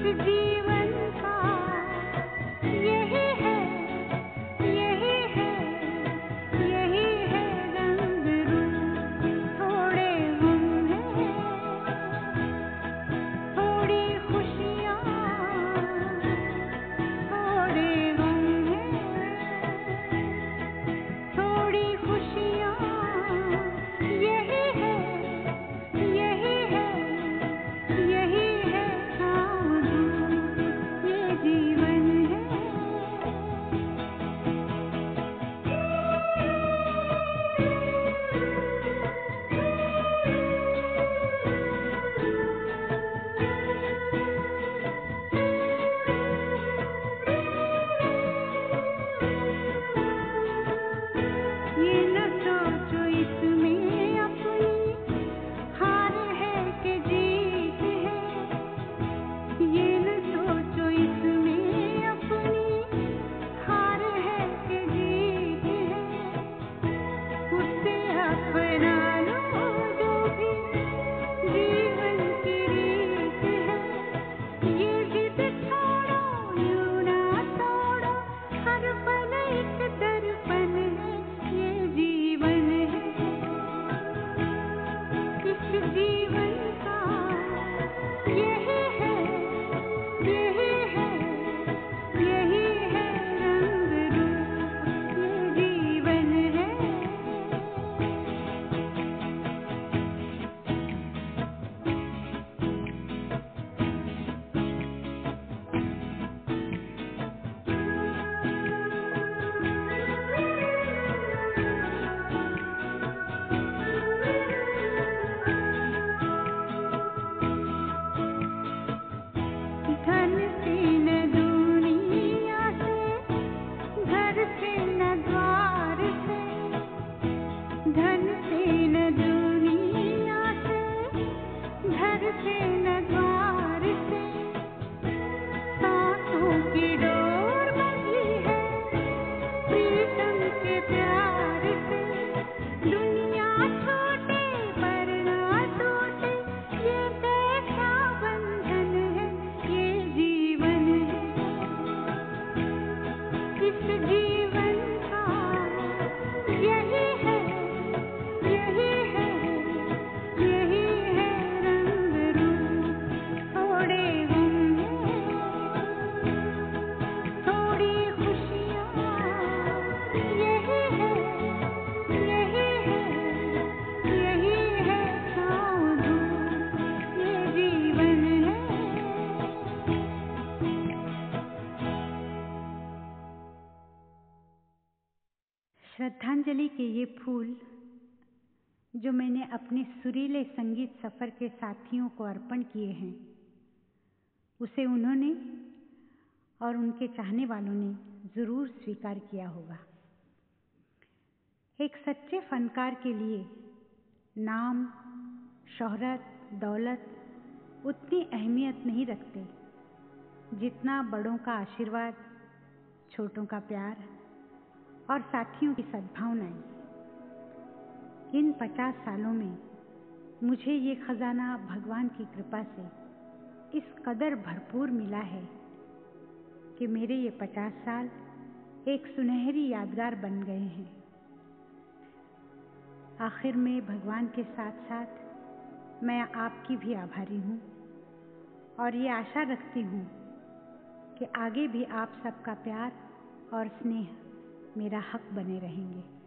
श्रद्धांजलि के ये फूल जो मैंने अपने सुरीले संगीत सफ़र के साथियों को अर्पण किए हैं, उसे उन्होंने और उनके चाहने वालों ने ज़रूर स्वीकार किया होगा। एक सच्चे फनकार के लिए नाम, शोहरत, दौलत उतनी अहमियत नहीं रखते जितना बड़ों का आशीर्वाद, छोटों का प्यार और साथियों की सद्भावनाएं। इन 50 सालों में मुझे ये खजाना भगवान की कृपा से इस कदर भरपूर मिला है कि मेरे ये 50 साल एक सुनहरी यादगार बन गए हैं। आखिर में भगवान के साथ साथ मैं आपकी भी आभारी हूँ और ये आशा रखती हूँ कि आगे भी आप सबका प्यार और स्नेह मेरा हक बने रहेंगे।